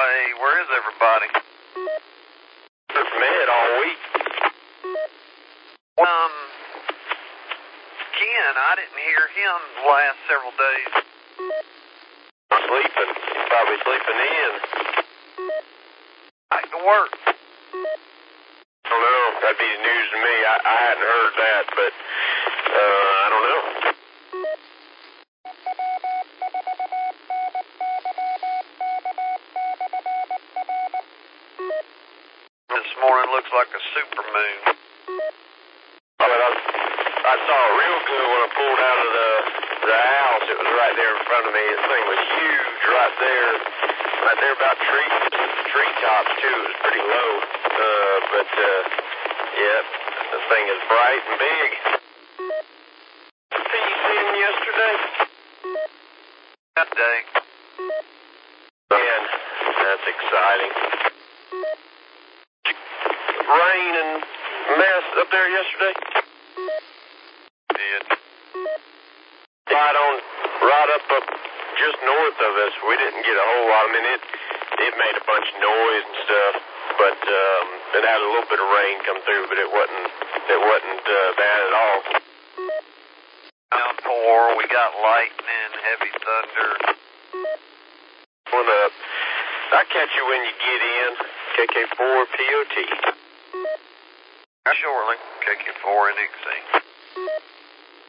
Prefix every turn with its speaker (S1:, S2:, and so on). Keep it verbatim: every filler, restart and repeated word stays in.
S1: way. Where is everybody?
S2: We've met all week.
S1: Um, Ken, I didn't hear him the last several days.
S2: Sleeping. He's probably sleeping in.
S1: Back to work.
S2: I don't know. That'd be news to me. I, I hadn't heard that, but uh, I don't know.
S1: This morning looks like a super moon.
S2: I, mean, I, I saw it real good when I pulled out of the the house. It was right there in front of me. This thing was huge right there. Right there about tree treetops too. It was pretty low. Uh, but uh, yeah, the thing is bright and big. Did you see him yesterday?
S1: That day.
S2: Man, that's exciting. Rain and mess up there yesterday?
S1: Did.
S2: Right on, right up, up just north of us. We didn't get a whole lot. I mean, it it made a bunch of noise and stuff, but um, it had a little bit of rain come through, but it wasn't it wasn't uh, bad at all.
S1: Downpour. We got lightning, heavy thunder.
S2: When uh, I catch you when you get in. K K four P O T.
S1: Shortly. K K four N X C.